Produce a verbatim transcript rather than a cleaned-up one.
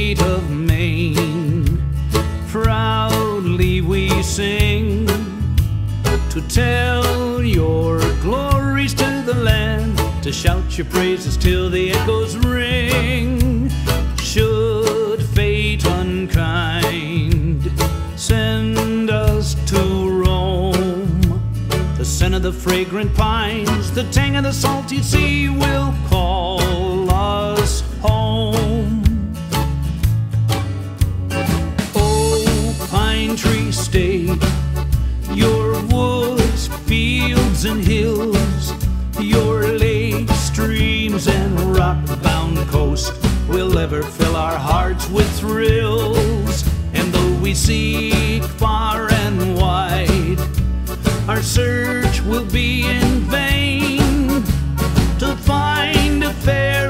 state of Maine. Proudly we sing to tell your glories to the land, to shout your praises till the echoes ring. Should fate unkind send us to Rome, the scent of the fragrant pines, the tang of the salty sea will call us home. Oh, pine tree, stay, your woods, fields, and hills, your lakes, streams, and rock-bound coast will ever fill our hearts with thrills. And though we seek far and wide, our search will be in vain to find a fair